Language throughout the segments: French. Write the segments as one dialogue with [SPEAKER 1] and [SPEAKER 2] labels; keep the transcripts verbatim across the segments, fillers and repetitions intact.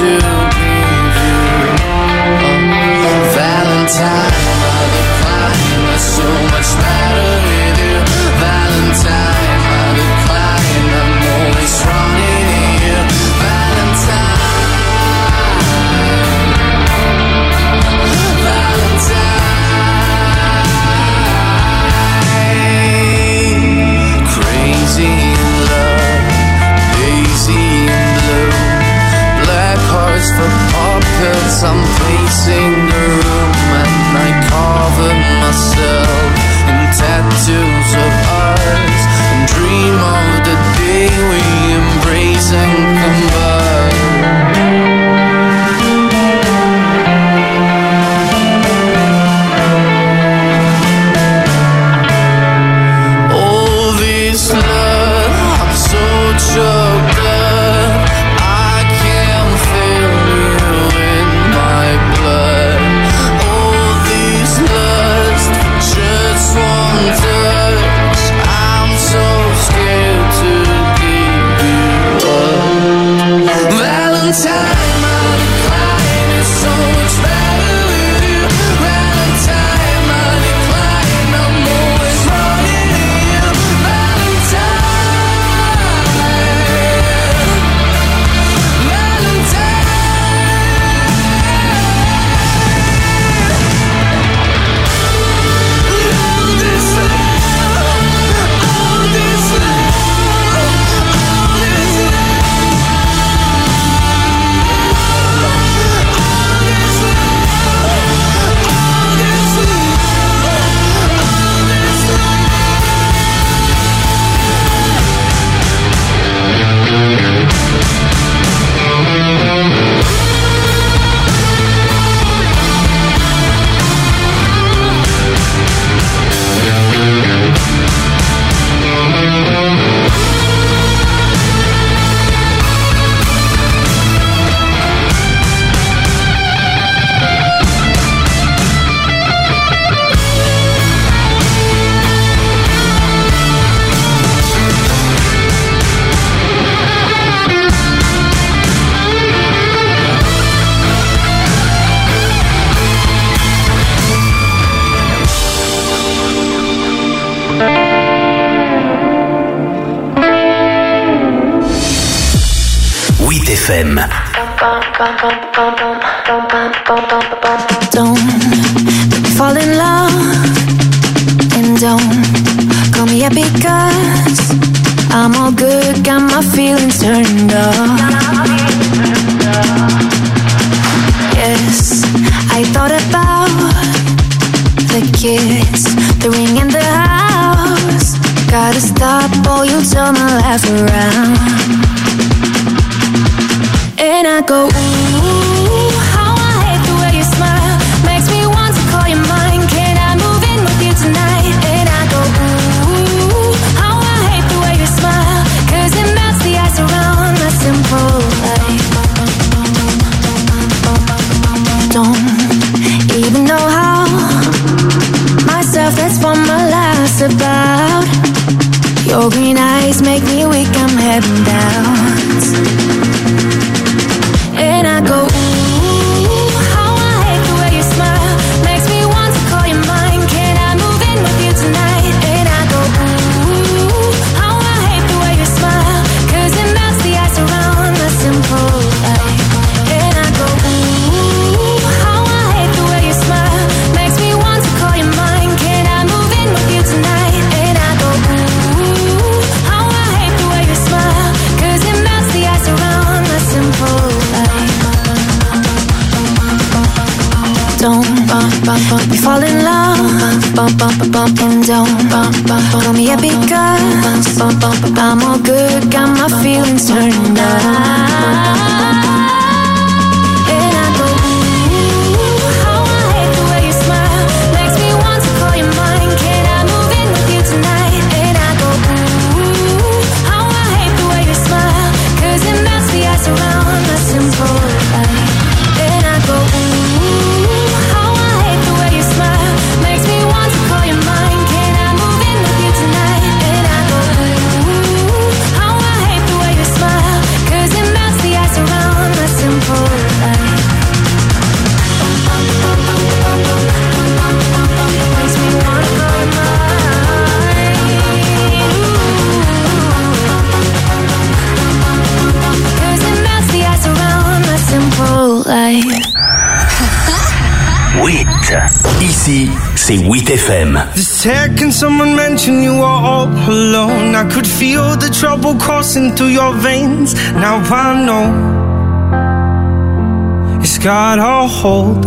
[SPEAKER 1] to give you a Valentine. I decline, but so much better with you. Valentine, I decline, I'm always running to you. Valentine, Valentine. Crazy in love, lazy in blue, black hearts for puppets. I'm pacing the room and I cover myself in tattoos of ours and dream of the day we embrace and combine. Choked up, I can feel you in my blood. All this lust for just one touch. I'm so scared to give you up. Valentine, my decline is so much better with you. Valentine, my decline, I'm always running to you. Valentine.
[SPEAKER 2] F M.
[SPEAKER 3] Don't make me fall in love, and don't call me up because I'm all good, got my feelings turned off. Yes, I thought about the kiss, the ring and the house. Gotta stop or you'll turn my life around. And I go, ooh, how I hate the way you smile. Makes me want to call you mine. Can I move in with you tonight? And I go, ooh, how I hate the way you smile. Cause it melts the ice around my simple life. Don't even know how. Myself, that's what my life's about. Your green eyes make me weak, I'm heading down. And I go, ooh, how I hate the way you smile. Makes me want to call you mine. Can I move in with you tonight? And I go, ooh, how I hate the way you smile. Cause it melts the ice around my simple life. And I go, ooh, how I hate the way you smile. Makes me want to call you mine. Can I move in with you tonight? And I go, ooh, how I hate the way you smile. Cause it melts the ice around my simple life. Don't bump, bump, bump, we fall in love. Bump, bump, bump, bump, and don't bump, bump, call me a because bump, bump, bump, I'm all good, got my feelings turned on. Cause it melts the ice around
[SPEAKER 2] Ici, c'est huit F M.
[SPEAKER 4] The second someone mentioned you were all alone, I could feel the trouble coursing through your veins. Now I know it's got a hold.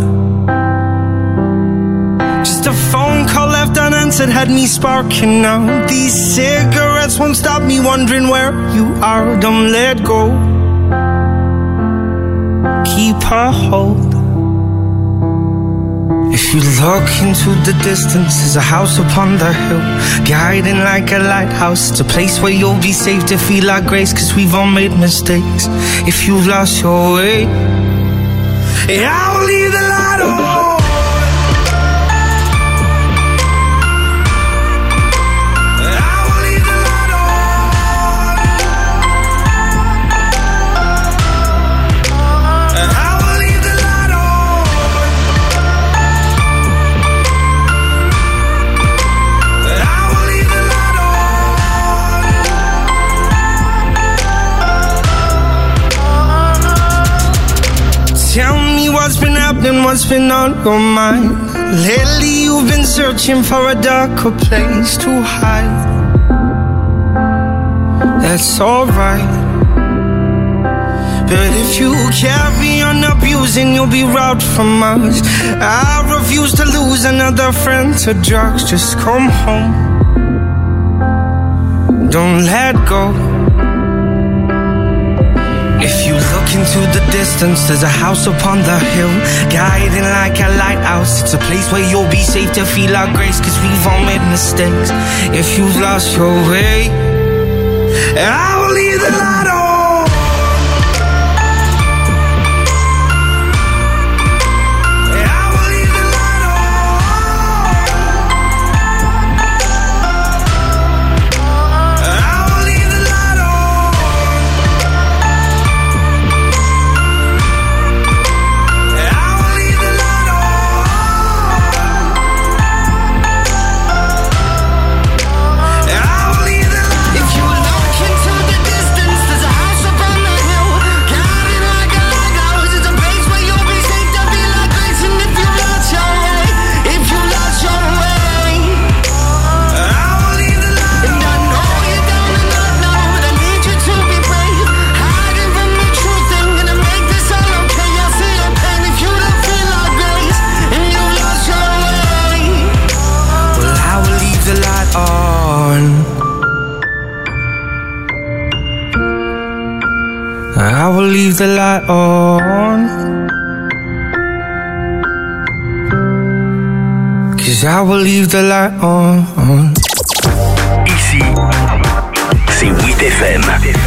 [SPEAKER 4] Just a phone call left unanswered had me sparking now. These cigarettes won't stop me wondering where you are. Don't let go, keep a hold. If you look into the distance, there's a house upon the hill, guiding like a lighthouse. It's a place where you'll be safe to feel like grace, cause we've all made mistakes. If you've lost your way, yeah, I'll leave the light on. Tell me what's been happening, what's been on your mind. Lately you've been searching for a darker place to hide. That's alright, but if you carry on abusing, you'll be robbed from us. I refuse to lose another friend to drugs. Just come home, don't let go. If you look into the distance, there's a house upon the hill, guiding like a lighthouse. It's a place where you'll be safe to feel our grace, cause we've all made mistakes. If you've lost your way, I will leave the light on. I will leave the light on, cause I will leave the light on.
[SPEAKER 2] Ici, c'est huit F M.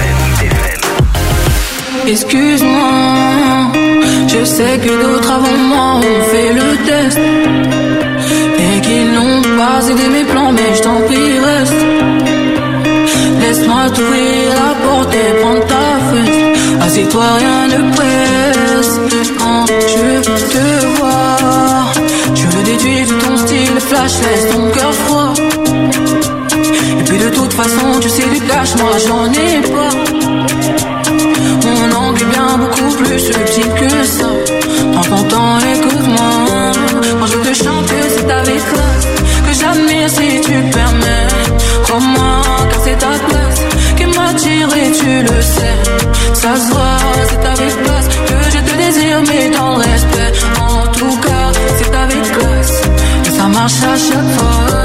[SPEAKER 5] Excuse-moi, je sais que d'autres avant moi ont fait le test et qu'ils n'ont pas aidé mes plans, mais je t'en prie reste. Laisse-moi t'ouvrir la porte et prendre ta fesse. Assieds-toi, rien ne presse. Quand je te vois, je le déduis de ton style flash, laisse ton cœur froid. Et puis de toute façon, tu sais du cash, moi j'en ai pas. Mon angle est bien beaucoup plus subtil que ça. Prends ton temps, écoute-moi. Quand je te chante, c'est avec classe que j'admire si tu permets. Crois-moi, car c'est ta place qui m'attire et tu le sais. Ça se voit, c'est avec place que je te désire, mais dans le respect. En tout cas, c'est avec classe que ça marche à chaque fois.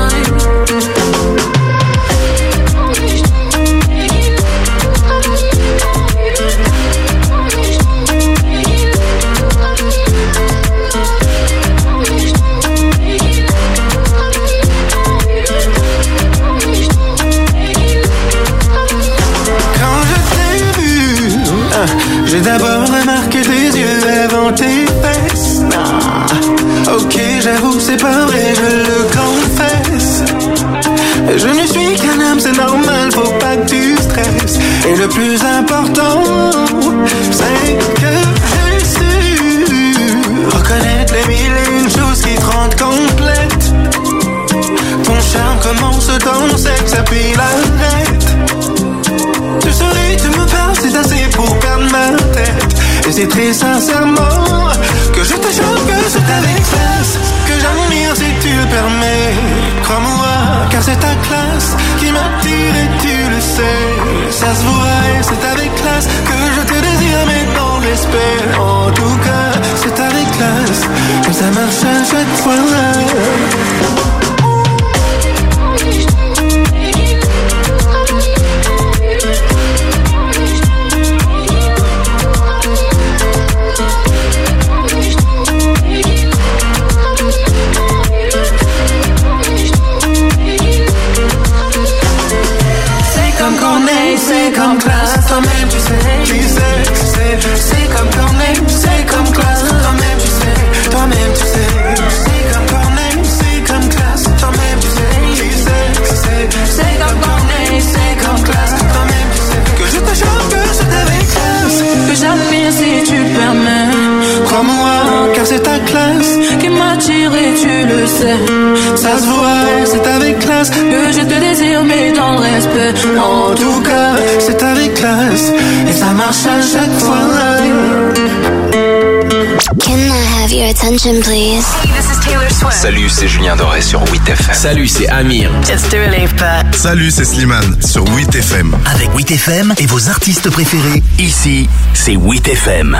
[SPEAKER 6] J'ai d'abord remarqué tes yeux avant tes fesses. Ah, ok, j'avoue, c'est pas vrai, je le confesse. Je ne suis qu'un homme, c'est normal, faut pas que tu stresses. Et le plus important, c'est que j'ai su reconnaître les mille et une choses qui te rendent complète. Ton charme commence dans le sexe, puis l'arrête. Tu souris, tu me parles, c'est assez pour perdre ma tête. Et c'est très sincèrement que je te jure que c'est avec classe que j'admire si tu respect. En tout cas, c'est avec classe que ça marche à chaque fois.
[SPEAKER 5] C'est comme classe, toi-même tu sais, tu sais, tu sais. C'est comme Corneille, c'est comme classe, toi-même tu sais, toi-même tu sais. C'est comme Corneille, c'est comme classe, toi-même tu sais, tu sais, tu sais. C'est comme Corneille, c'est comme classe, toi-même tu sais. Que je te chante, que c'est avec classe, que j'admire si tu le permets. Crois-moi, car c'est ta classe qui m'attire et tu le sais. Ça se voit, c'est avec classe que je te désire, mais dans le respect. En tout cas, c'est avec classe et ça marche à chaque fois.
[SPEAKER 7] Can I have your attention, please?
[SPEAKER 8] Hey, this is Taylor Swift.
[SPEAKER 2] Salut, c'est Julien Doré sur huit F M.
[SPEAKER 9] Salut, c'est Amir.
[SPEAKER 8] It's Dua Lipa.
[SPEAKER 10] Salut, c'est Slimane sur huit F M.
[SPEAKER 2] Avec huit F M et vos artistes préférés, ici, c'est huit F M.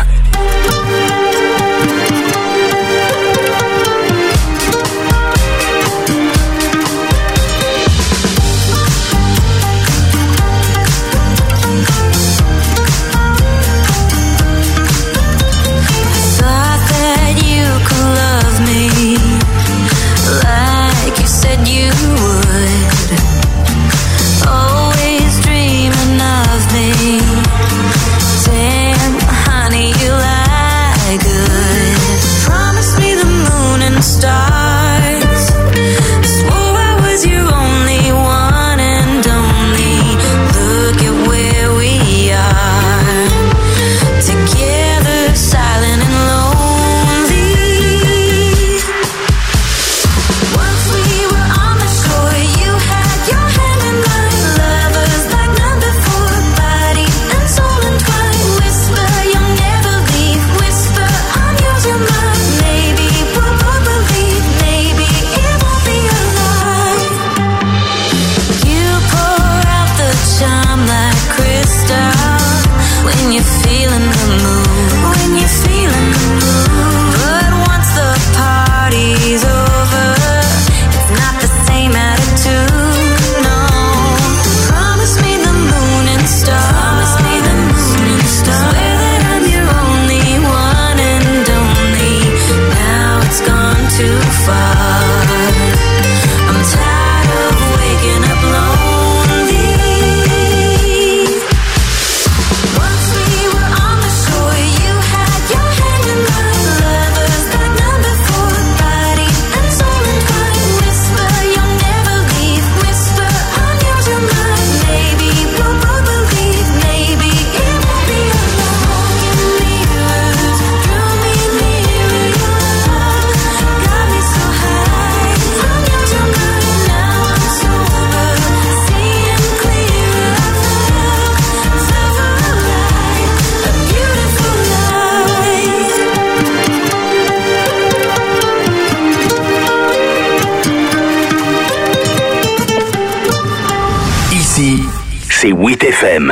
[SPEAKER 2] C'est huit F M.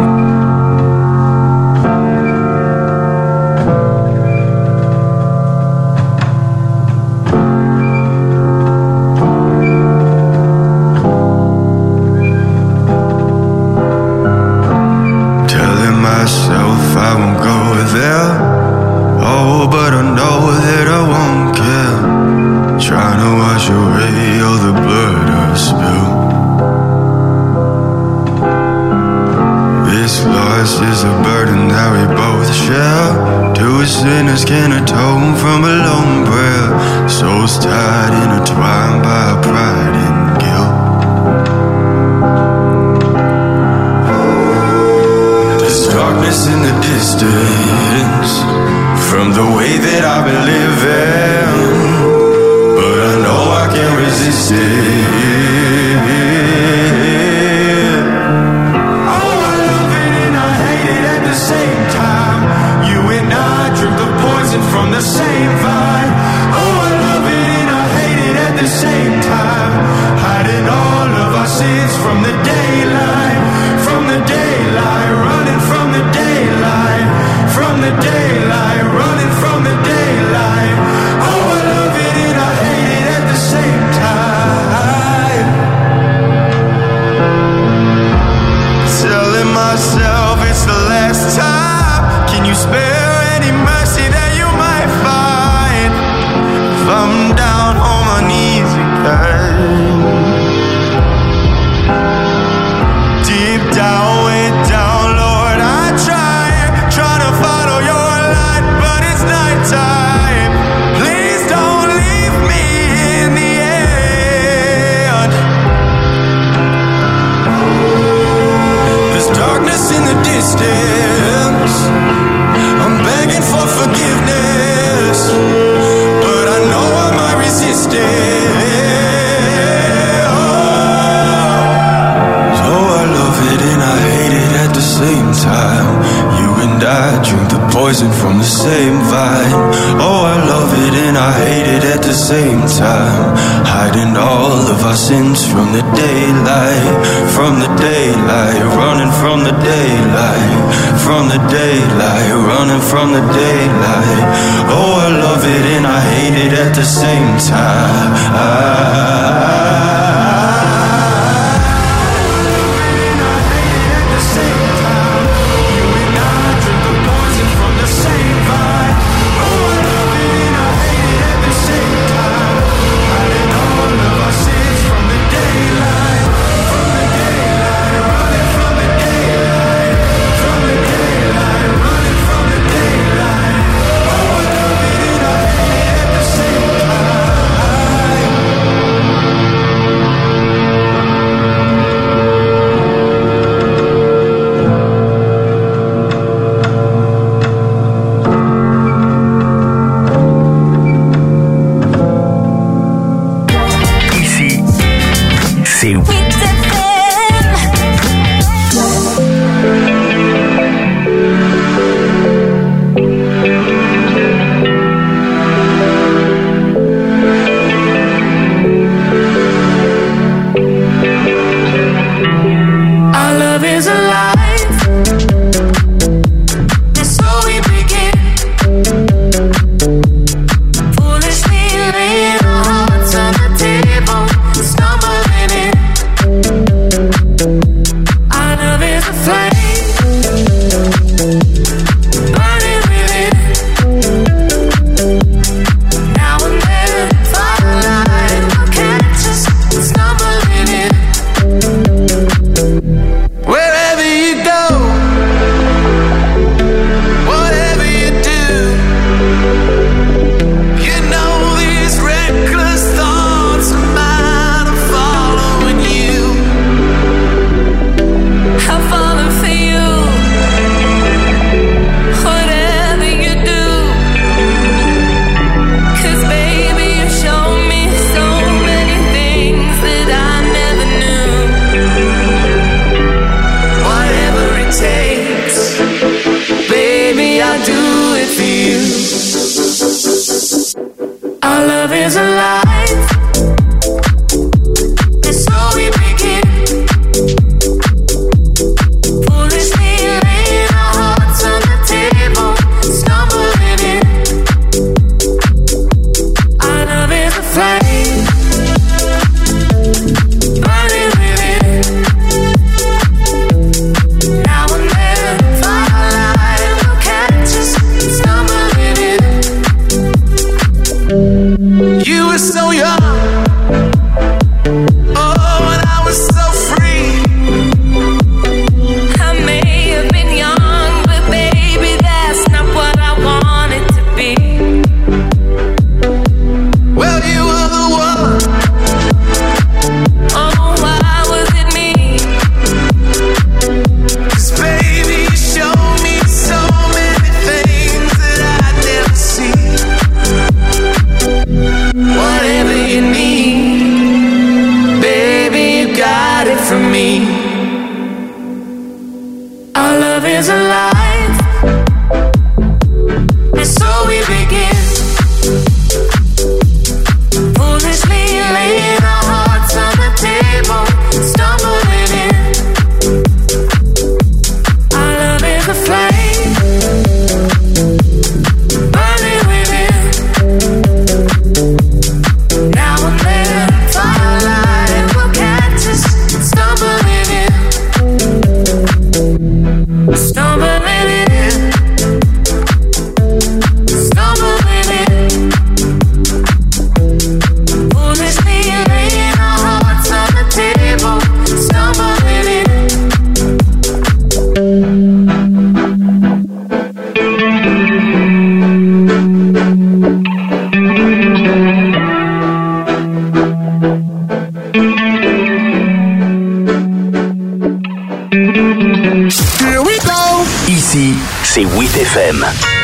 [SPEAKER 6] Telling myself I won't go there. Oh, but I know that I won't care. Trying to wash away all the blood I've spilled. This loss is a burden that we both share. Two sinners can atone from a lone prayer. Souls tied, intertwined by pride and guilt. There's darkness in the distance from the way that I've been living, but I know I can't resist it. From the same vibe. Oh, I love it and I hate it at the same time. Hiding all of our sins from the daylight. From the daylight. Running from the daylight. From the daylight. distance. I'm begging for forgiveness, but I know I might resist it. Oh. So I love it and I hate it at the same time. You and I drink the poison from the same vine. Oh, I love it and I hate it at the same time. Hiding all of our sins from the daylight, from the daylight, running from the daylight, from the daylight, running from the daylight. Oh, I love it and I hate it at the same time.
[SPEAKER 9] Here we go.
[SPEAKER 2] Ici, c'est huit F M.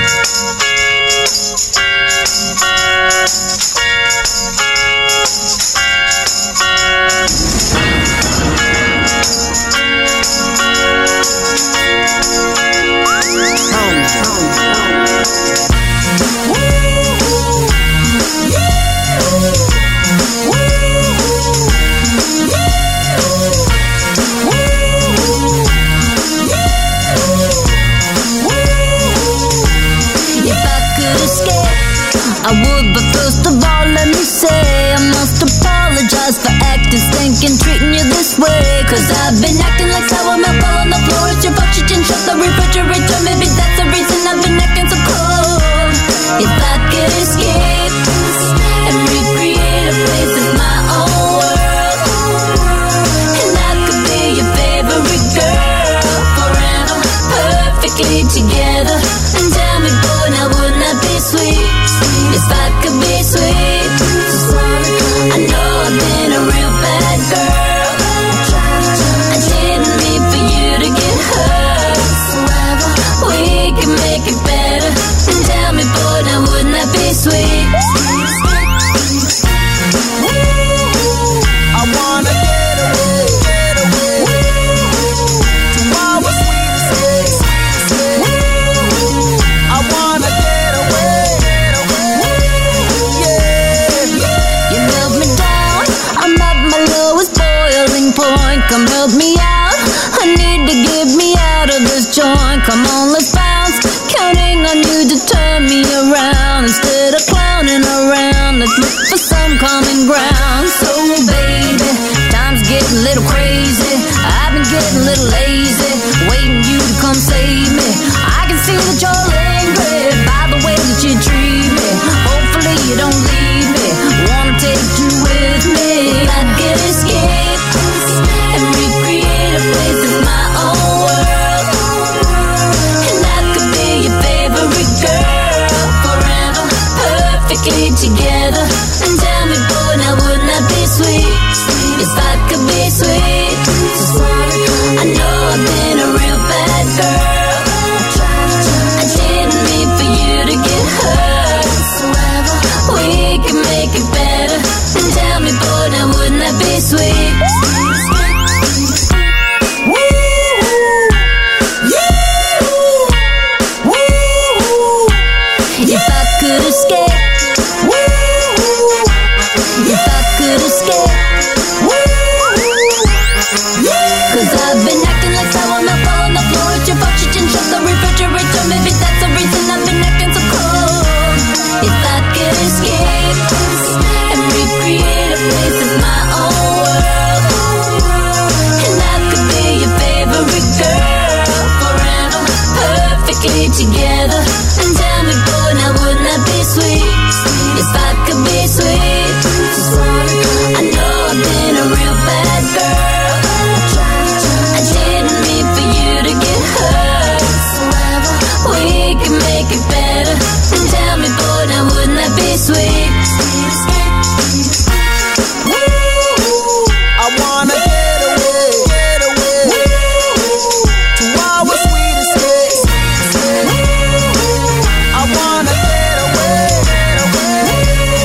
[SPEAKER 3] I would, but first of all, let me say I must apologize for acting, stinking, treating you this way. Cause I've been acting like sour milk all on the floor. It's your fault you didn't shut the refrigerator. Maybe that's the reason I've been acting so cold. If I could escape and recreate a place that's my own world, and I could be your favorite girl forever, perfectly together. And tell me, boy, now wouldn't that be sweet? If I could be sweet, I know I've been a real bad girl. I didn't mean for you to get hurt. We can make it better. And tell me, boy, now wouldn't that be sweet?
[SPEAKER 6] I wanna get away, get away to our sweetest days. I wanna get away, get away, yeah.
[SPEAKER 3] You held me down, I'm at my lowest boiling point. Come help me out, I need to get me out of this joint. Come on, let's bounce, counting on you to turn me around. Instead of clowning around, let's look for some common ground. So baby, time's getting a little crazy. I've been getting a little lazy, waiting you to come save me. I can see that you're angry by the way that you treat me. Hopefully you don't leave me, wanna take you with me. If I could escape and recreate a place that's my own world, and I could be your favorite girl forever, perfectly together. And tell me, boy, now wouldn't that be sweet? If I could be sweet, I know I've been a real bad girl. I didn't mean for you to get hurt. We can make it better. And tell me, boy, now wouldn't that be sweet? If I could escape, if I could escape, cause I've been acting like sour milk all on the floor. It's your fault you didn't shut the refrigerator. Maybe that's the reason I've been acting so cold. If I could escape and recreate a place that's my own world, and I could be your favorite girl forever, perfectly together. And tell me, boy, now wouldn't that be sweet? If I could be sweet, I know I've been a real bad girl. I didn't mean for you to get hurt. We can make it better. And tell me, boy, now wouldn't that be sweet?
[SPEAKER 6] I wanna get away, get away to our sweetest days. I wanna get away, get away,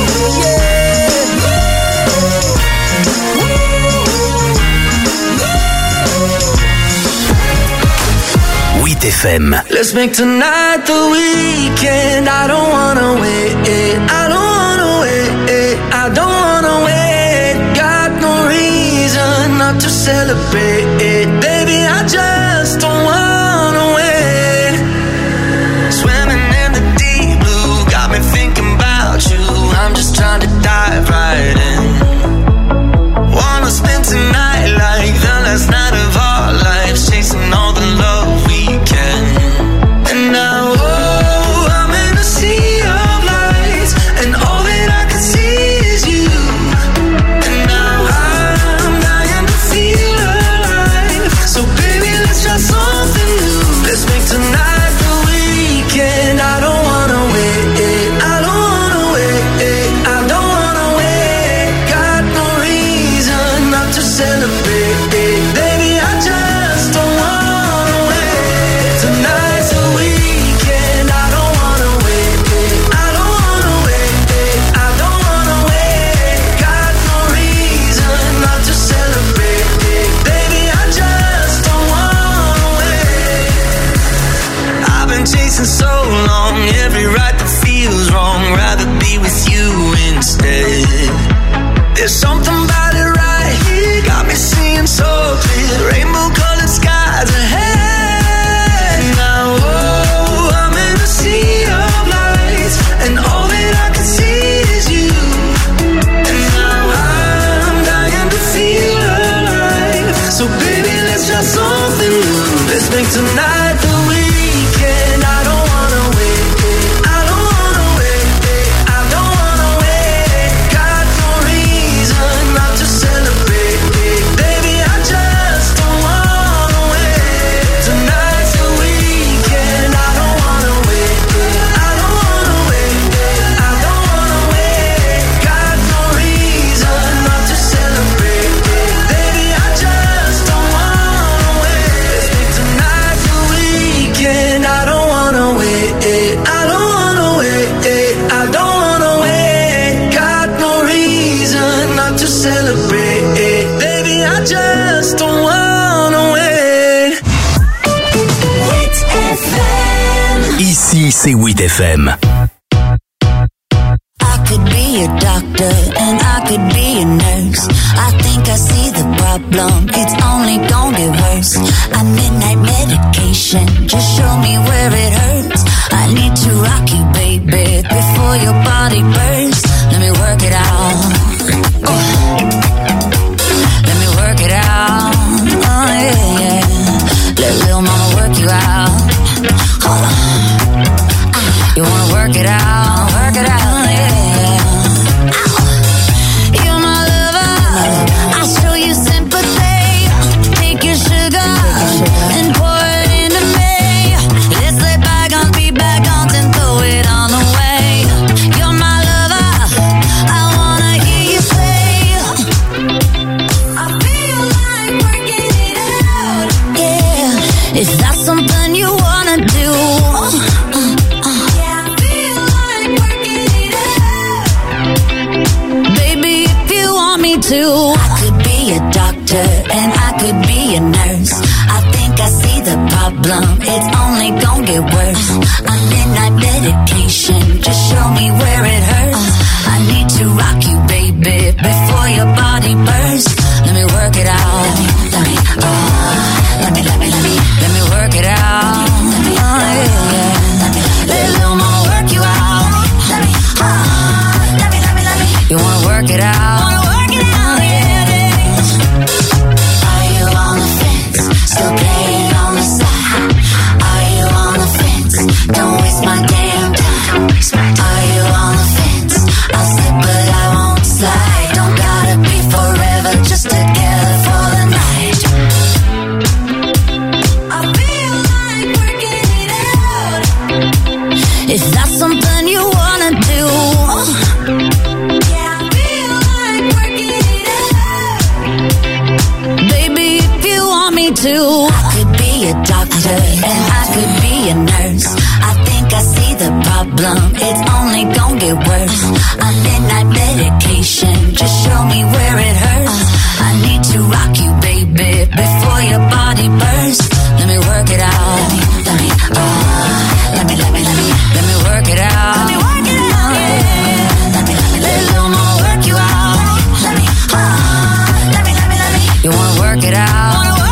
[SPEAKER 2] huit F M.
[SPEAKER 1] Let's make tonight the weekend. I don't wanna wait. I don't wanna wait. I don't wanna wait. Got no reason not to celebrate. Baby, I just don't wanna wait. Swimming in the deep blue got me thinking about you. I'm just trying to dive right in. Wanna spend tonight like the last night of our lives, chasing all the love we can. And now, oh, I'm in a sea of lights, and all that I can see is you. And now I'm dying to feel alive. So baby, let's try something new. Let's make tonight the weekend. I don't wanna wait. I don't wanna wait. I don't wanna wait. Got no reason not to celebrate. Baby, I just don't wanna wait tonight.
[SPEAKER 6] chasing so long, every right that feels wrong, rather be with you instead. There's something about it right here, got me seeing so clear, rainbow colored skies ahead. Now, oh, I'm in a sea of lights, and all that I can see is you. And now I'm dying to feel alive, so baby, let's try something new. Let's make tonight the weekend. I don't wanna wait, I don't wanna wait, I don't wanna wait. Got no reason not to celebrate, baby, I just don't wanna wait. Tonight's the weekend. I don't wanna wait, I don't wanna wait, I don't wanna wait. Got no reason not to celebrate, baby, I just don't wanna wait. Let's make tonight the weekend. I don't wanna wait, I don't wanna wait, I don't wanna wait. Got no reason not to celebrate, baby, I just don't wanna wait.
[SPEAKER 2] Ici, c'est huit F M.
[SPEAKER 9] I could be a doctor and I could be a nurse. I think I see the problem, it's only gonna get worse. I'm midnight medication, just show me where it hurts. I need to rock you, baby, before your body bursts. Let me work it out. Oh. Let me work it out. Oh yeah, yeah. Let little mama work you out. Hold on. You wanna work it out, work it out, yeah. You're my lover, I'll show you sympathy. Take your sugar and pour it into me. Let's let bygones be bygones and throw it on away. You're my lover, I wanna hear you say, I feel like working it out. Yeah, is that something you wanna do? Too. I could be a doctor and I could be a nurse. I think I see the problem, it's only gonna get worse. I'm midnight medication, just show me where it hurts. I need to rock you, baby, before your body bursts. Let me work it out. Let me, let me, oh, let me, let me, let me, let me work it out. Let me, oh, yeah, yeah. Let me, let a little more work you out. Let me, oh, let me, let me, let me. You wanna work it out? Still playing on the side. Are you on the fence? Don't waste my damn time. Are you on the fence? I'll slip but I won't slide. Don't gotta be forever, just together for the night. I feel like working it out. If that's something you wanna do. Yeah, I feel like working it out. Baby, if you want me to. I could be a doctor and I could be a nurse. I think I see the problem, it's only gonna get worse. I'm midnight medication, just show me where it hurts. I need to rock you, baby, before your body bursts. Let me work it out. Let me, let me, oh, let me, let me, let me, let me work it out. Let me work it out. Yeah. Let me, let me, let a little more work you out. Let me, oh, let me, let me, let me. You wanna work it out?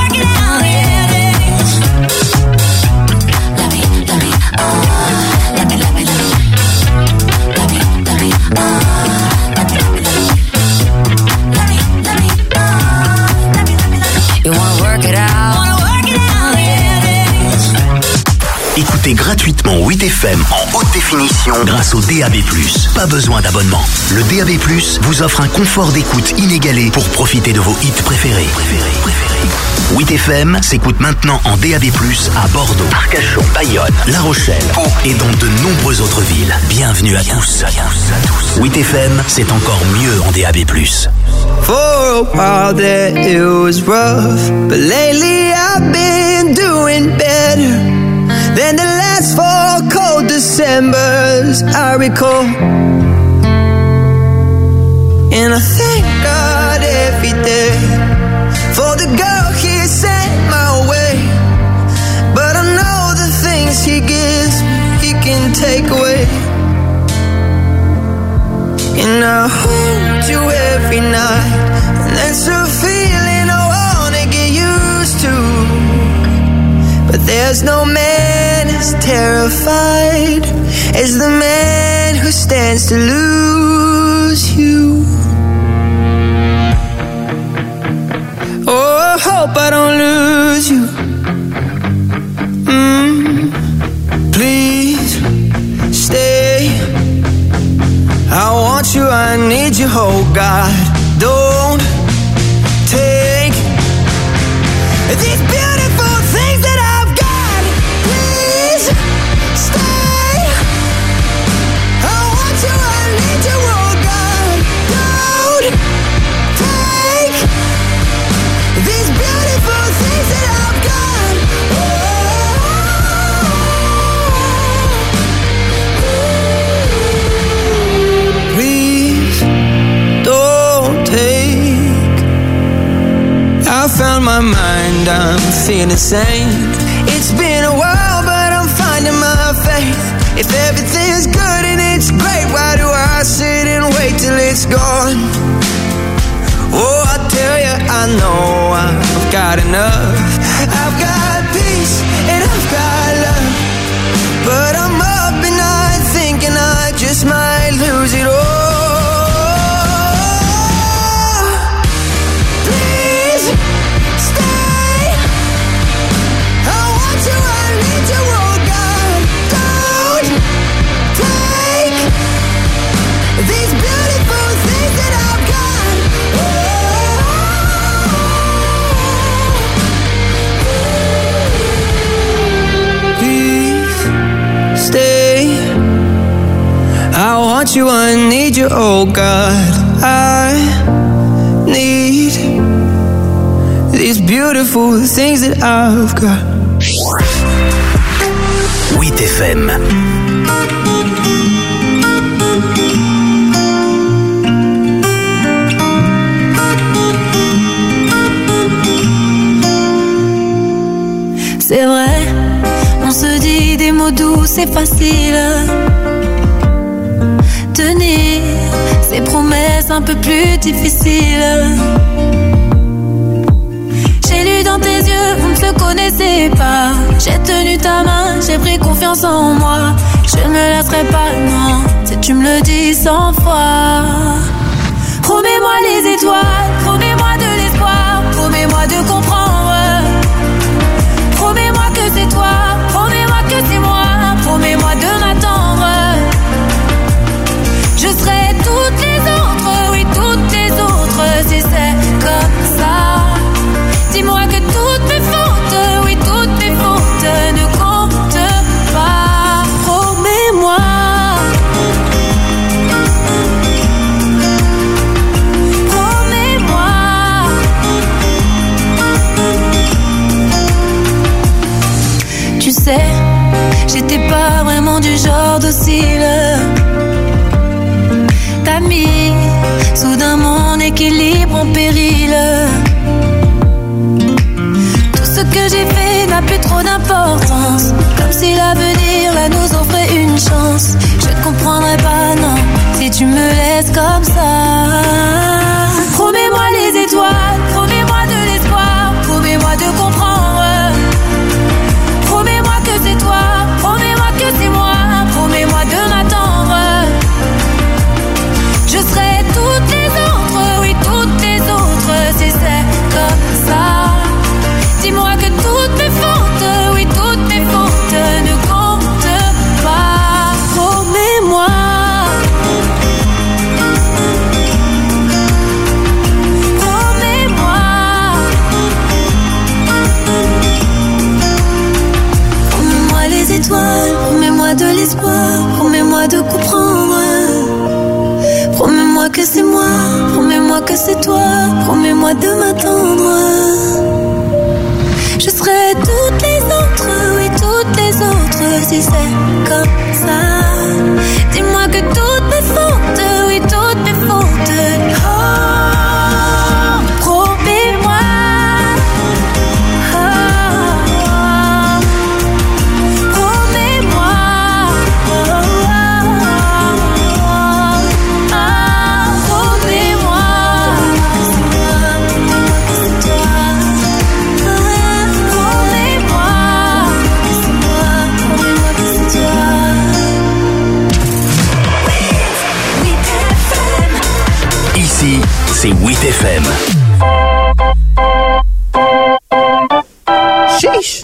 [SPEAKER 2] Écoutez gratuitement huit F M en haute définition grâce au D A B plus. Pas besoin d'abonnement. Le D A B plus vous offre un confort d'écoute inégalé pour profiter de vos hits préférés. préférés, préférés. huit F M s'écoute maintenant en D A B plus à Bordeaux, Arcachon, Bayonne, La Rochelle, Pau et dans de nombreuses autres villes. Bienvenue à tous. huit F M, c'est encore mieux en D A B plus.
[SPEAKER 11] For a while there it was rough, but lately I've been doing better than the last four cold Decembers I recall. And I thank God every day for the girl He sent my way, but I know the things He gives me wanna hold you every night, and that's a feeling I wanna get used to. But there's no man as terrified as the man who stands to lose you. Oh, I hope I don't lose you. Mm, please stay. I want you, I need you, oh God. Don't take these beautiful things that I've got. Please stay. I want you, I need you, oh God. Don't take these beautiful things that I've got. Oh, please don't take. I found my mind, I'm feeling sane. It's been a while, but I'm finding my faith. If everything's good and it's great, why do I sit and wait till it's gone? Oh, I tell you, I know I've got enough. I've got peace and I've got love, but I'm up at night thinking I just might lose it all. Please stay. I want you, I need you, oh God. Don't take these beautiful things that I've got. Please stay. I want you, I need you, oh God. I need these beautiful things that I've got.
[SPEAKER 2] huit F M.
[SPEAKER 5] C'est vrai, on se dit des mots doux, c'est facile. Tenir ces promesses un peu plus difficiles. J'ai lu dans tes yeux, vous ne se connaissez pas. J'ai tenu ta main, j'ai pris confiance en moi. Je ne me laisserai pas, non, si tu me le dis cent fois. Promets-moi les étoiles, promets-moi de l'espoir, promets-moi de comprendre. Promets-moi que c'est toi, promets-moi que c'est moi, promets-moi de m'attendre. Je serai toutes les autres, oui toutes les autres, si c'est comme ça. Dis-moi que toutes mes fautes, oui toutes mes fautes ne comptent pas. Promets-moi. Promets-moi. Tu sais, j'étais pas vraiment du genre docile. T'as mis soudain mon équilibre en péril. Tout ce que j'ai fait n'a plus trop d'importance, comme si l'avenir là nous offrait une chance. Je ne comprendrai pas, non, si tu me laisses comme ça. Promets-moi les étoiles, promets-moi de l'espoir, promets-moi de comprendre. Promets-moi que c'est toi, promets-moi que c'est moi, promets-moi de m'attendre. Je serai toutes les autres, oui toutes les autres, si c'est comme ça. Dis-moi que toutes mes fautes, oui toutes mes fautes ne comptent pas. Promets-moi. Promets-moi. Promets-moi les étoiles, promets-moi de l'espoir, promets-moi de comprendre. Promets-moi que c'est moi, promets-moi que c'est toi, promets-moi de m'attendre. Je serai toutes les autres, oui toutes les autres, si c'est comme ça. Dis-moi que toutes mes fautes, oui toutes mes fautes. Oh, promets-moi. Oh, promets-moi. Oh, oh, oh, oh.
[SPEAKER 2] c'est huit F M.
[SPEAKER 12] Sheesh.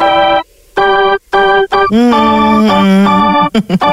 [SPEAKER 12] Mm.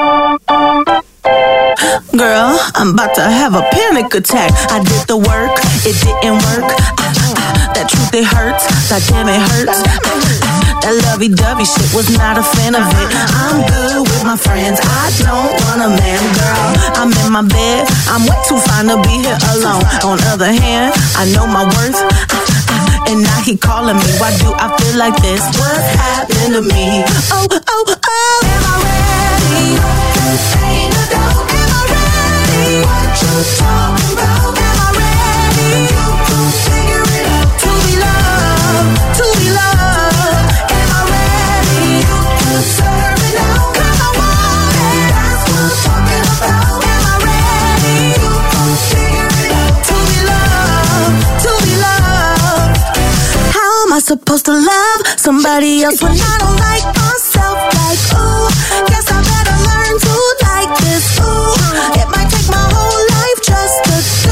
[SPEAKER 12] Girl, I'm about to have a panic attack. I did the work, it didn't work. Ah, ah, that truth, it hurts. That damn, it hurts. Ah, ah, that lovey-dovey shit was not a fan of it. I'm good with my friends. I don't want a man, girl. I'm in my bed. I'm way too fine to be here alone. On the other hand, I know my worth. Ah, ah, and now he calling me. Why do I feel like this? What's happened to me? Oh, oh, oh. Am I ready? Ain't no doubt. Am I ready? What you talking about? Am I ready? You can figure it out. To be loved, to be loved. Am I ready? You deserve it now. 'Cause I want it. That's what I'm talking about. Am I ready? You can figure it out. To be loved, to be loved. How am I supposed to love somebody else when I don't like myself? Like, ooh, guess I better learn to like this. Ooh, it might take my whole life just to do.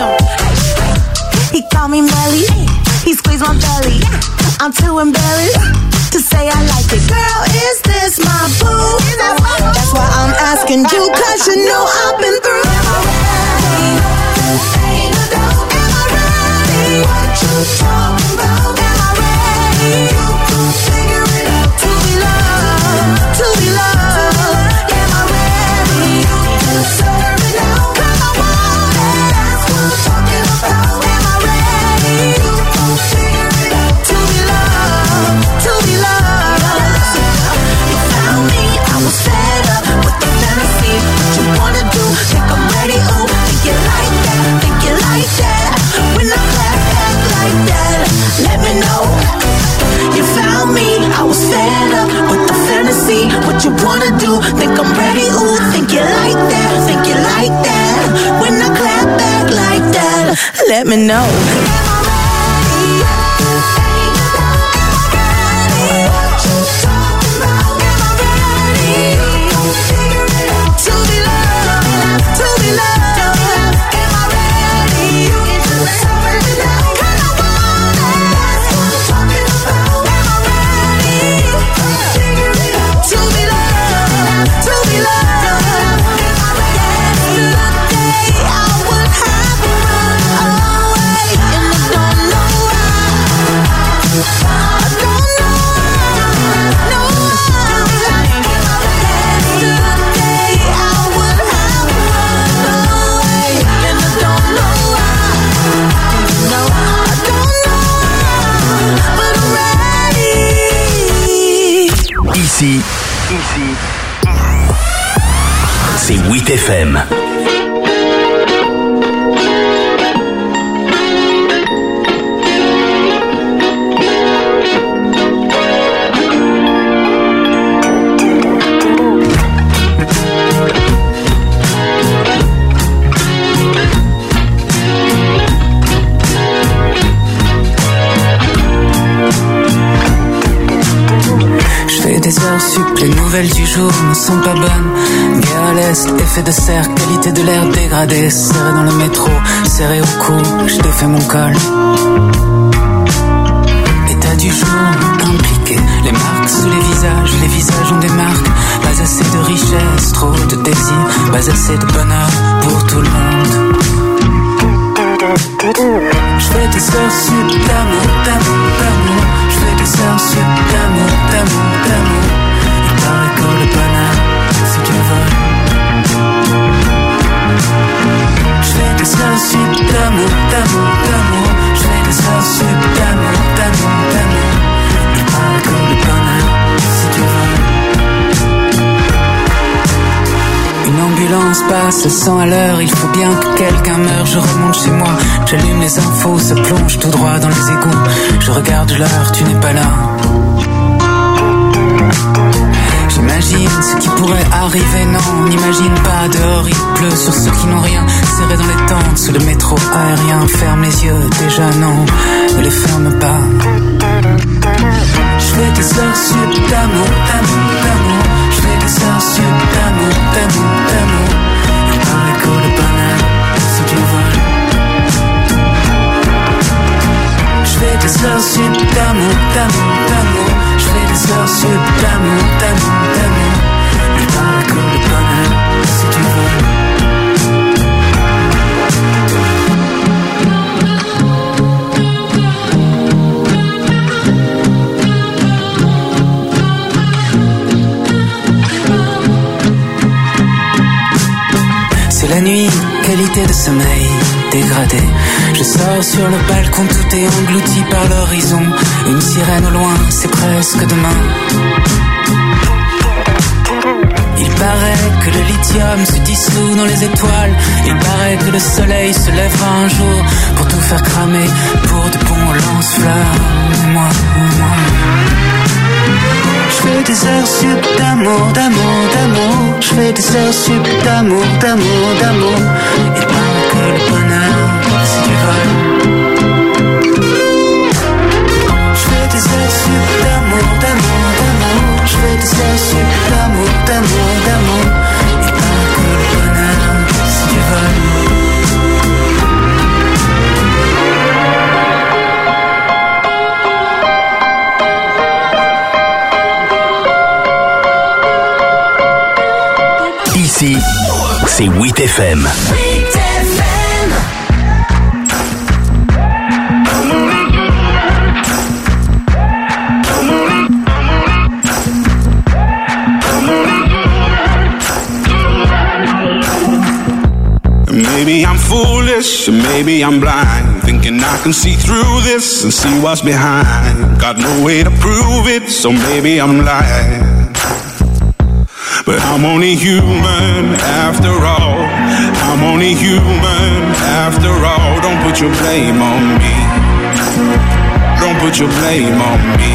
[SPEAKER 12] He called me Melly, he squeezed my belly. I'm too embarrassed to say I like it. Girl, is this my boo? That's why I'm asking you, 'cause you know I've been through. Am I ready? Ain't no doubt. Am I ready? What you talking about? Am I ready? You can figure it out. To be loved, to be loved. Am I ready? You deserve it now. 'Cause I want it. That's what I'm talking about. Am I ready? You can figure it out. To be loved, to be loved. You found me, I was fed up with the fantasy. What you wanna do? Think I'm ready? Ooh, think you like that? Think you like that? When I clap back like that, let me know. You found me, I was fed up with the fantasy. What you wanna do? Think I'm ready? Ooh, think you like that? Think you like that? When I clap back like that, let me know. To be loved, to be loved. Am I ready? You deserve it now. 'Cause I want it. That's what I'm talking about. Am I ready? Figure it out. To be loved, to be loved. Am I ready? Yesterday I would have run away, and I don't know why. I don't know why. No why. Yesterday I would have run away, and I don't know why. No, I don't know why, but I'm ready.
[SPEAKER 2] Ici, ici, c'est huit F M.
[SPEAKER 13] Des heures sup, les nouvelles du jour ne sont pas bonnes. Guerre à l'est, effet de serre, qualité de l'air dégradée. Serré dans le métro, serré au cou, je défais mon col. État du jour, impliqué. Les marques sous les visages, les visages ont des marques. Pas assez de richesse, trop de désir. Pas assez de bonheur pour tout le monde. Je fais des heures sup d'amour, d'amour, d'amour. Je fais des heures sup d'amour, d'amour, d'amour. Il paraît que le bonheur, c'est du vol. Je fais des heures sup d'amour, d'amour, d'amour. Je fais des heures sup d'amour, d'amour, d'amour. Il paraît que le bonheur, c'est du vol. Une ambulance passe cent à l'heure, il faut bien que quelqu'un meure. Je remonte chez moi, j'allume les infos, ça plonge tout droit dans les égouts. Je regarde l'heure, tu n'es pas là. J'imagine ce qui pourrait arriver, non, on n'imagine pas. Dehors il pleut sur ceux qui n'ont rien, serré dans les tentes, sous le métro aérien. Ferme les yeux, déjà non, ne les ferme pas. Je fais des heures sup d'amour, d'amour, d'amour. Je fais des heures sup d'amour, d'amour, d'amour. Il paraît que le bonheur, c'est du vol. La nuit, qualité de sommeil dégradé. Je sors sur le balcon, tout est englouti par l'horizon. Une sirène au loin, c'est presque demain. Il paraît que le lithium se dissout dans les étoiles. Il paraît que le soleil se lèvera un jour pour tout faire cramer, pour de bons lance-flammes. Moi, moi. Je fais des heures sup d'amour, d'amour, d'amour. Je fais des heures sup d'amour, d'amour, d'amour. Il paraît que le bonheur, c'est du vol. Je fais des heures sup d'amour, d'amour, d'amour. Je fais des heures sup d'amour, d'amour, d'amour. Il paraît que le bonheur, c'est du vol.
[SPEAKER 2] Ici, c'est huit F M.
[SPEAKER 14] Maybe I'm foolish, maybe I'm blind, thinking I can see through this and see what's behind. Got no way to prove it, so maybe I'm lying. But I'm only human after all. I'm only human after all. Don't put your blame on me. Don't put your blame on me.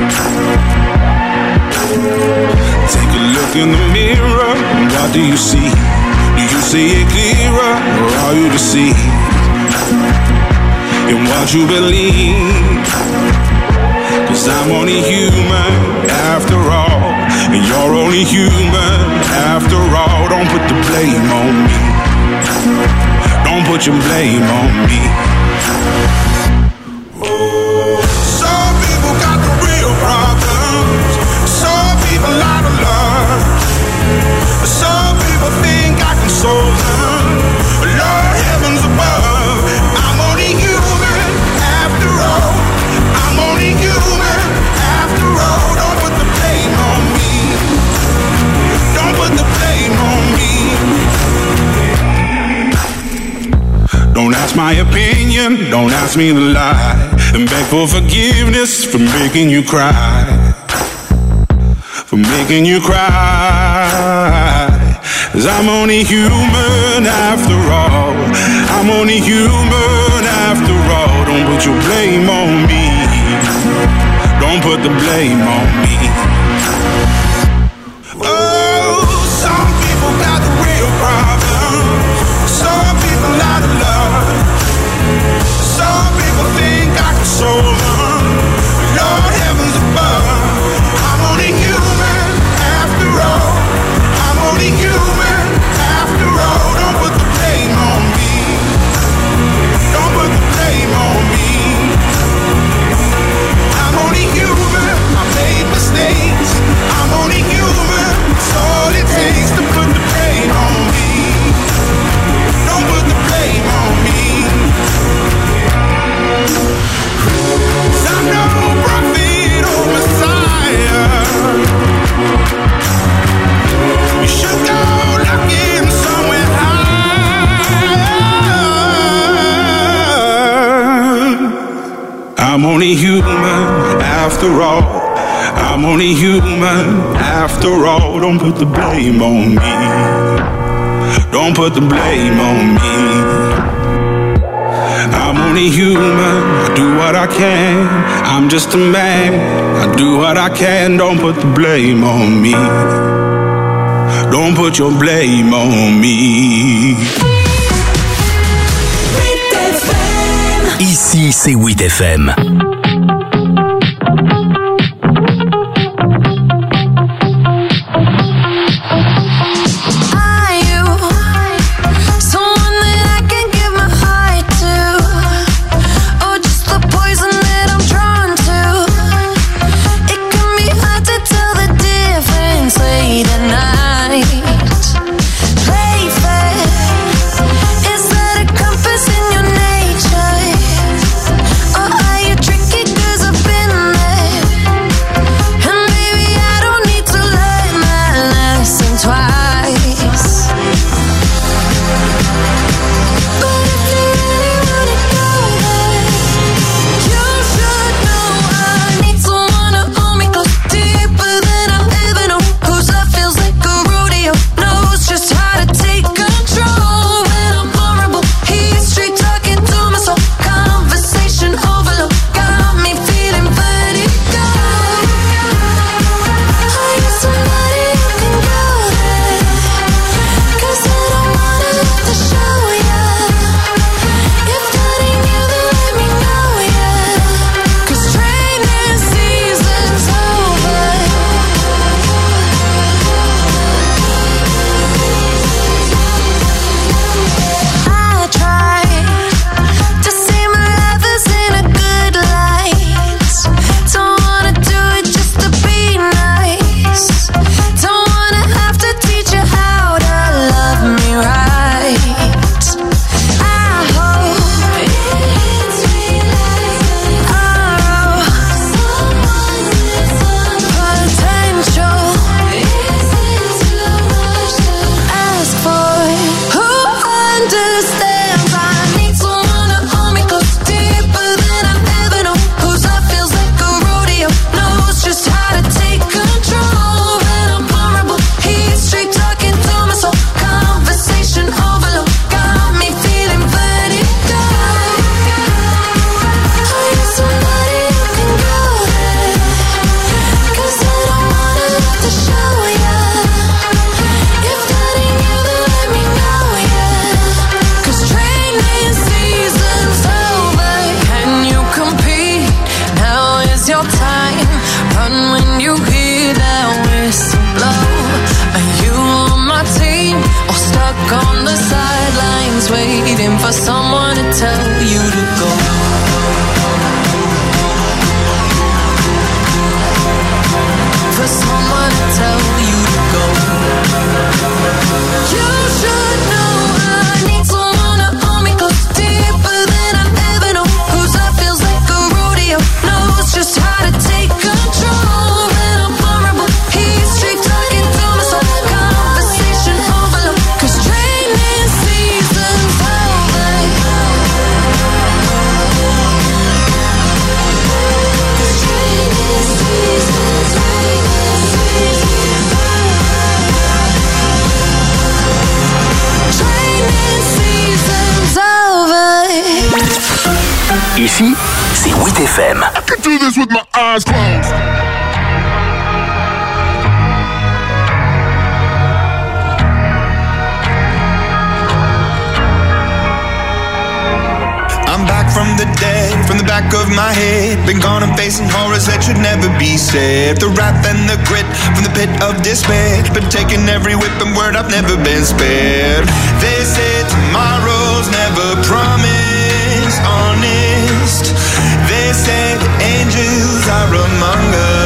[SPEAKER 14] Take a look in the mirror, and what do you see? Do you see it clearer, or are you deceived in what you believe? Cause I'm only human after all, and you're only human after all. Don't put the blame on me. Don't put your blame on me. Some people got the real problems. Some people out of love. Some people think I can solve them. Lord heavens above, I'm only human after all. I'm only human after all. Don't put the blame on me. Don't put the blame on me. Don't ask my opinion, don't ask me to lie, and beg for forgiveness for making you cry. For making you cry. Cause I'm only human after all. I'm only human after all. Don't put your blame on me. Don't put the blame on me. Oh, some people got the real problems. Some people out of love. Some people think I can solve them. Lord heavens above, I'm only human after all. I'm only human after all. Don't put the blame on me. Don't put the blame on me. I'm only human. I made mistakes. I'm only human. It's all it takes to put the blame on me. Don't put the blame on me. 'Cause I'm no prophet or Messiah. You should go looking somewhere higher. I'm only human after all. I'm only human after all. Don't put the blame on me. Don't put the blame on me. I'm only human, I do what I can. I'm just a man, I do what I can. Don't put the blame on me. Don't put your blame on me.
[SPEAKER 2] Ici, c'est huit F M.
[SPEAKER 3] Tricky
[SPEAKER 2] Ici, c'est huit F M.
[SPEAKER 14] I could do this with my eyes closed.
[SPEAKER 6] I'm back from the dead, from the back of my head. Been gone and facing horrors that should never be said. The wrath and the grit from the pit of despair. Been taking every whip and word, I've never been spared. They say tomorrow's never promised, honest. They say the angels are among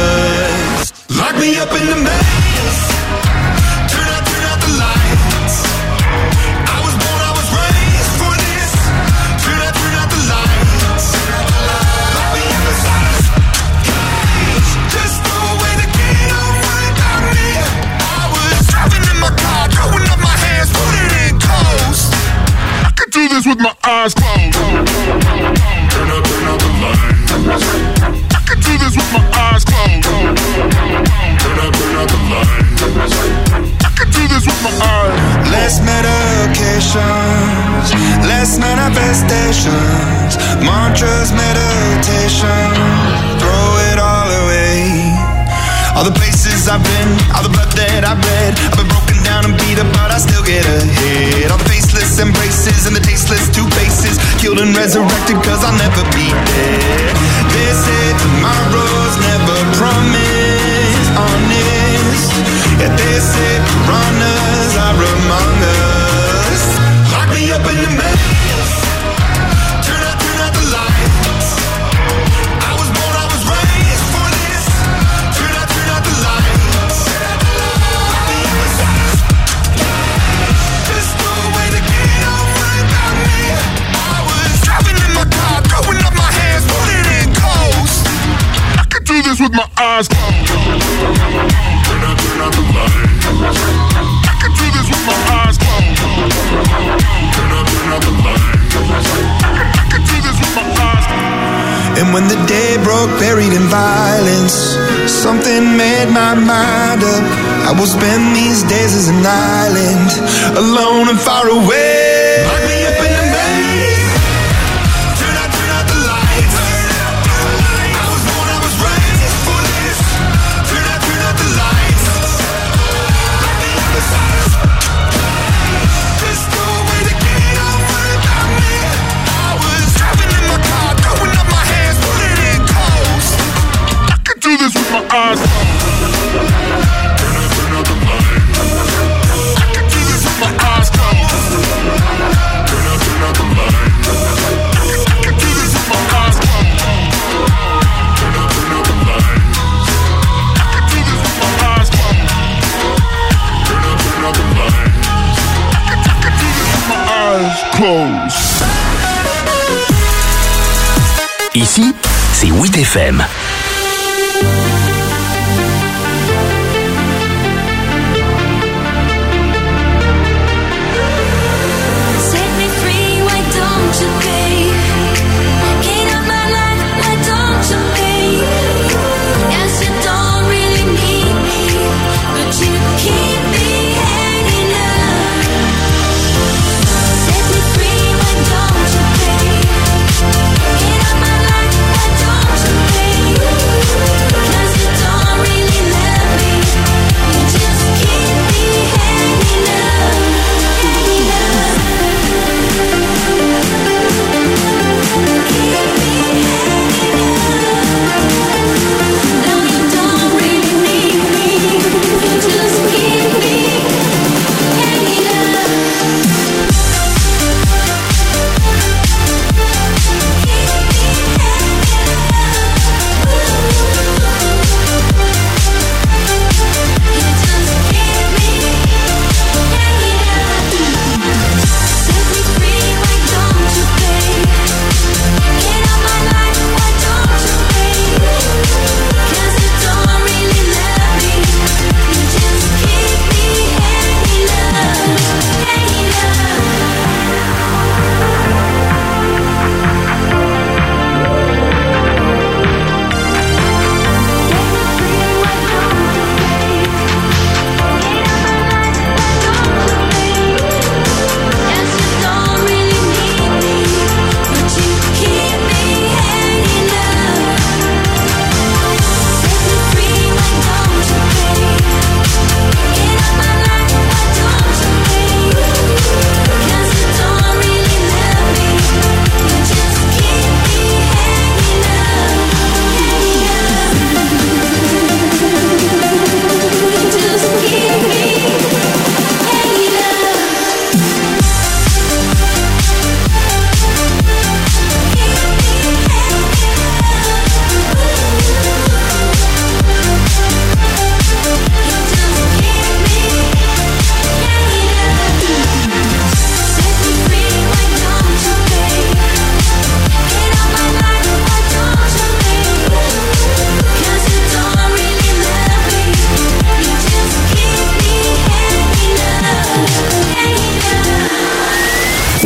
[SPEAKER 6] us. Lock me up in the maze. Turn out, turn out the lights. I was born, I was raised for this. Turn out, turn out the lights. Lock me up inside a cage. Just throw away the key, don't worry about me. I was driving in my car, throwing up my hands, putting it in coast.
[SPEAKER 14] I could do this with my eyes closed. Turn out, turn out the lights. I could do this with my eyes closed. Turn out, turn out the lights. I could do this with my eyes.
[SPEAKER 6] Less medications, less manifestations, mantras, meditation, throw it all away. All the places I've been, all the blood that I've read, I've been broken down and beat up, but I still get ahead. All the faceless embraces and the tasteless two faces, killed and resurrected cause I'll never be dead. They say tomorrow's never promised, honest. Yeah, they say piranhas are among us. Lock me up in the maze. Turn out, turn out the lights. I was born, I was raised for this. Turn out, turn out the lights. Lock me up inside a cage. Just throw away the key, don't worry about me. I was driving in my car, throwing up my hands, putting it in coast.
[SPEAKER 14] I could do this with my eyes closed. Turn out, turn out the lights. I could do this with my eyes closed. Turn out, turn out the lights. I could do this with my eyes closed.
[SPEAKER 6] And when the day broke, buried in violence, something made my mind up. I will spend these days as an island, alone and far away. Lock me up in the maze. Turn out, turn out the lights. I was born, I was raised for this. Turn out, turn out the lights. Lock me up inside a cage. Just throw away the key, don't worry about me. I was driving in my car, throwing up my hands, putting it in coast.
[SPEAKER 14] I could do this with my eyes closed. Turn out, turn out the lights. I could do this with my eyes closed. Turn out, turn out the lights. I could do this with my eyes closed. Turn out, turn out the lights. I could do this with my eyes closed. Turn out, turn out the lights. I could, I could do this with my eyes closed.
[SPEAKER 2] Ici, c'est huit F M.
[SPEAKER 3] Set me free, why don't you, babe? Get out my life, why don't you, babe? Yes, you don't really need me, but you keep me hanging up. Set me free, why don't you, babe? Get out my life, why don't you, babe? 'Cause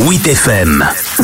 [SPEAKER 2] huit F M.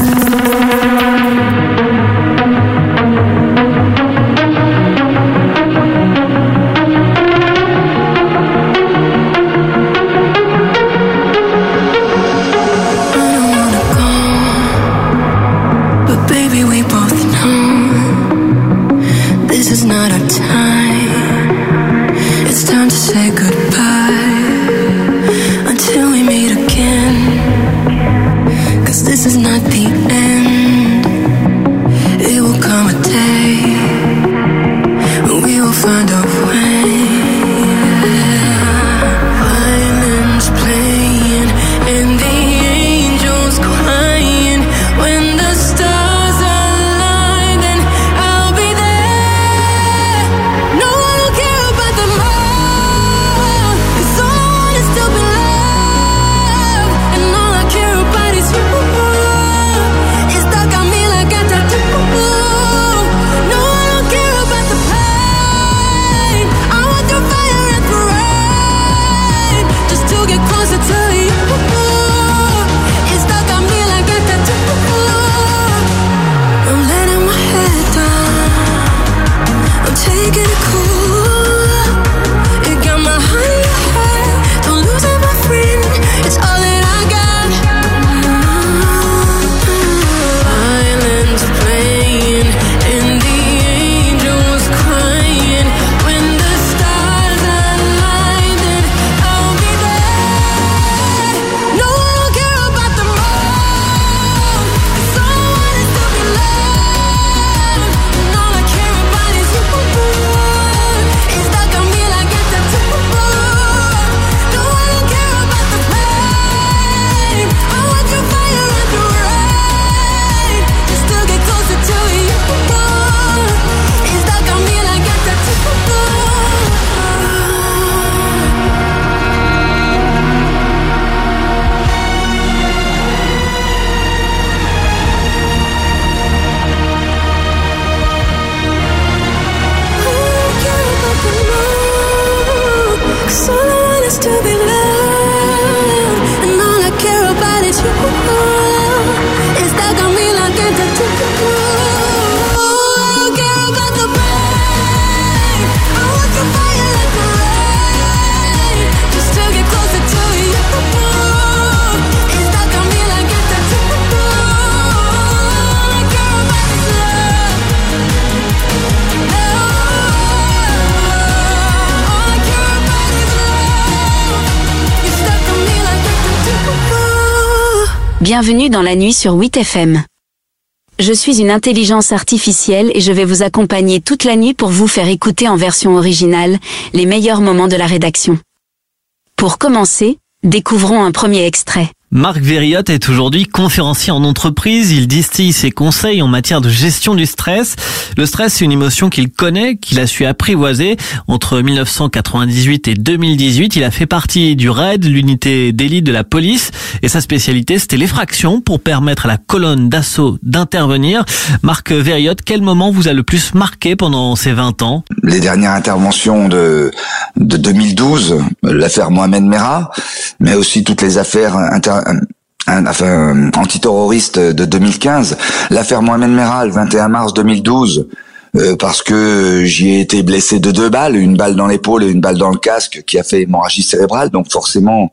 [SPEAKER 15] Bienvenue dans la nuit sur huit F M. Je suis une intelligence artificielle et je vais vous accompagner toute la nuit pour vous faire écouter en version originale les meilleurs moments de la rédaction. Pour commencer, découvrons un premier extrait.
[SPEAKER 16] Marc Verriot est aujourd'hui conférencier en entreprise. Il distille ses conseils en matière de gestion du stress. Le stress, c'est une émotion qu'il connaît, qu'il a su apprivoiser. Entre mille neuf cent quatre-vingt-dix-huit et deux mille dix-huit, il a fait partie du R A I D, l'unité d'élite de la police. Et sa spécialité, c'était l'effraction pour permettre à la colonne d'assaut d'intervenir. Marc Verriot, quel moment vous a le plus marqué pendant ces vingt ans?
[SPEAKER 17] Les dernières interventions de, de deux mille douze, l'affaire Mohamed Merah, mais aussi toutes les affaires inter Un, un, enfin, antiterroriste de deux mille quinze, l'affaire Mohamed Merah, le vingt et un mars deux mille douze, euh, parce que j'y ai été blessé de deux balles, une balle dans l'épaule et une balle dans le casque qui a fait hémorragie cérébrale, donc forcément